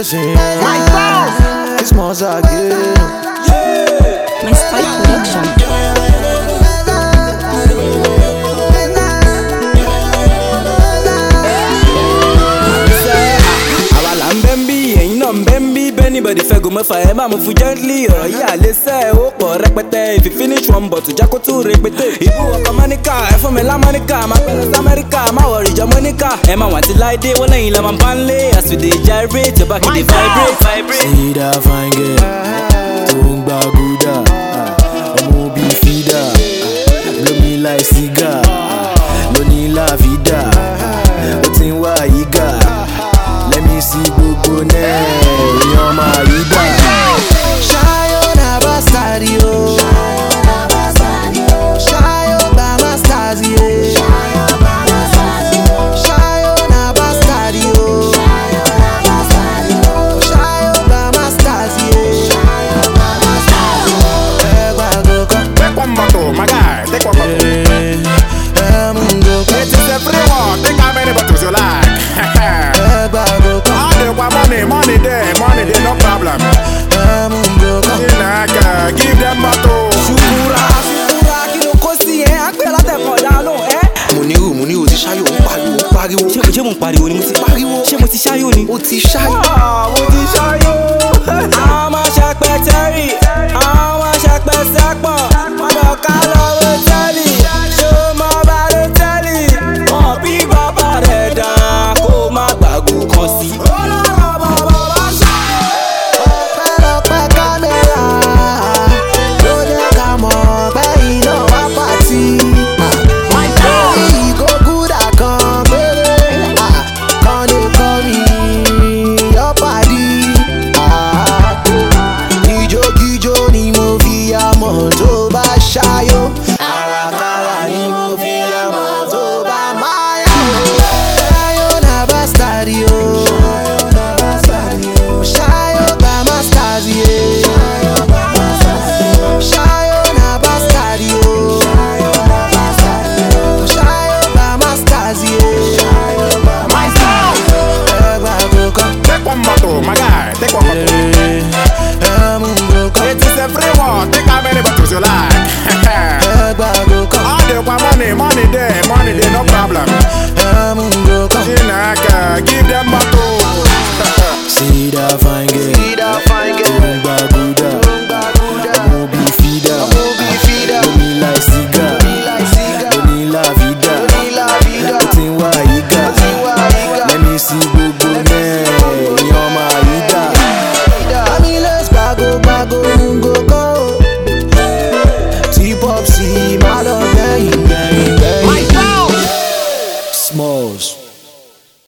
assim. Small zagueiro. My Style Production. Anybody fẹ́ go mẹ́fà ẹ máa mú fún gently. Ọ̀rọ̀ yìí àlésẹ́ ó pọ̀ rẹpẹtẹ. If you finish one bottle jákó tún rẹpẹtẹ. Ìbú ọkọ̀ mọ́níkà ẹ fún mi lámọ́níkà. Máa pẹ̀lú sí Amẹ́ríkà má wọ̀rì ìjọ mọ́níkà. Ẹ máa wà tí láìdé wọ́n lẹ́yìn lọ́mọ bá ń lé. As we dey gyrate, your back dey vibrate. See that fine girl tó ń gba gúdà. Ọmọ bí fídà lómi láì sígà. Lóní láàfídà ó ti ń wá ìgà. Let me see gbogbo náà èèyàn máa yí dà. Ṣáyọ̀ náà bá sáré o. Ṣáyọ̀ bá má sáré o. Ṣáyọ̀ náà bá sáré o. Ṣáyọ̀ bá má sáré o. Take one bottle, my guy, take one bottle. It is a free one, take how many bottles you like. All the money there, no problem. Give them bottle. Ṣùkúrà kí ló kó sí ẹ? Àgbẹ̀ látẹ̀kọ̀ dánú ẹ. Mo ti ṣáyò ń pariwo. Ṣé mo ń pariwo ni mo ti Pariwo. Ṣé mo ti ṣáyò ni? O ti ṣáyò. Mo ti ṣáyò. Àwọn máa ṣàpẹ tẹ́rì, àwọn máa ṣàpẹ sẹ́pọ̀n. Wọ́n bọ̀ ká lọ́wọ́ tẹ́lì, ṣé o mọ bá lè tẹ́lì? Wọ́n bí bàbá rẹ̀ dá kó má gbàgbó kan sí. Ọpẹ́lọpẹ́ kámẹ́rà ló jẹ́ ká mọ̀ pé iná wá pàtì. Ìgò gúdà kan péré kan lè kọ́ mi yọ́pàdí. Ìjókíjó ni mo fi àmọ̀ tó bá ṣáyó. Àràkàrà ni mo fi àmọ̀ tó bá máa yá. Ṣáyó náà bá sáré o. Ṣáyó bá má sáré o. Ṣáyó náà bá sáré o. Ṣáyó bá má sáré o. Ẹgbà kókó. Take one bottle, my guy, take one bottle. It is a free one, take how many bottles you like. Ẹgbà kókó. All the money there, no problem. Give